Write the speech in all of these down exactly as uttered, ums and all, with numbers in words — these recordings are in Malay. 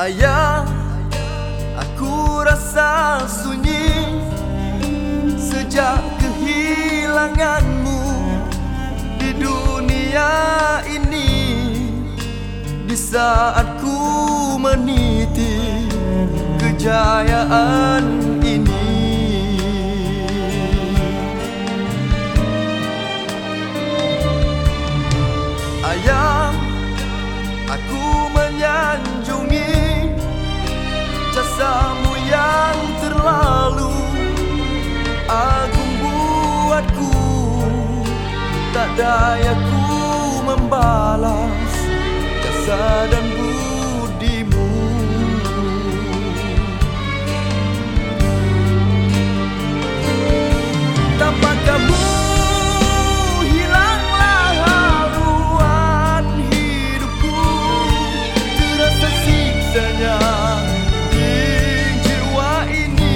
Ayah, aku rasa sunyi sejak kehilanganmu di dunia ini. Di saat ku meniti kejayaan ini, ayah, aku menyanjungi jasamu yang terlalu agung buatku. Tak daya ku membalas jasa dan budimu. Tanpa kamu hilanglah haruan hidupku, terasa siksanya di jiwa ini.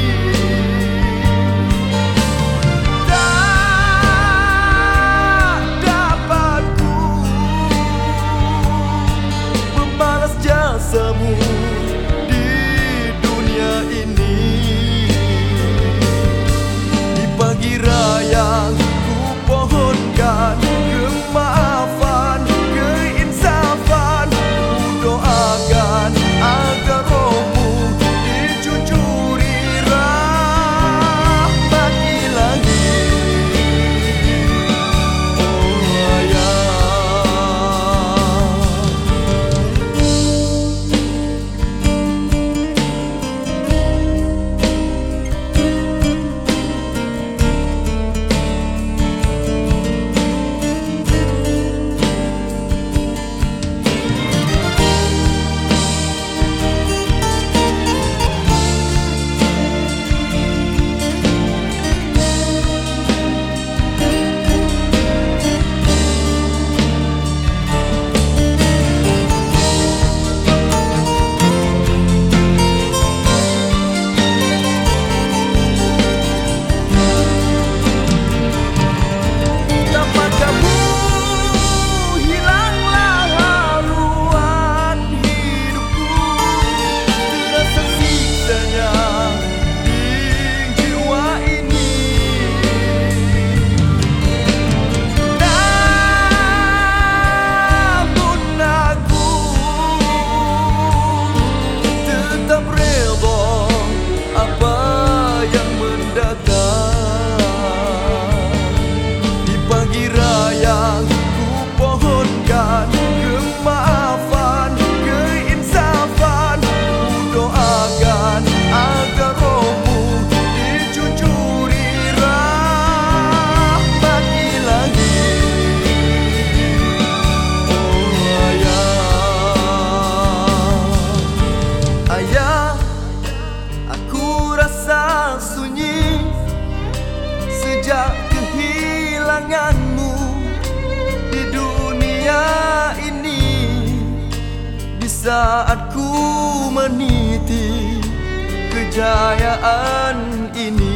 Tak dapat ku membalas jasamu di dunia ini. Di pagi raya ku pohonkan kemaafan, keinsafan. Ku doakan agar rohmu dicucuri rahmat ilahi. Oh ayah, sejak kehilanganmu di dunia ini. Di saat ku meniti kejayaan ini,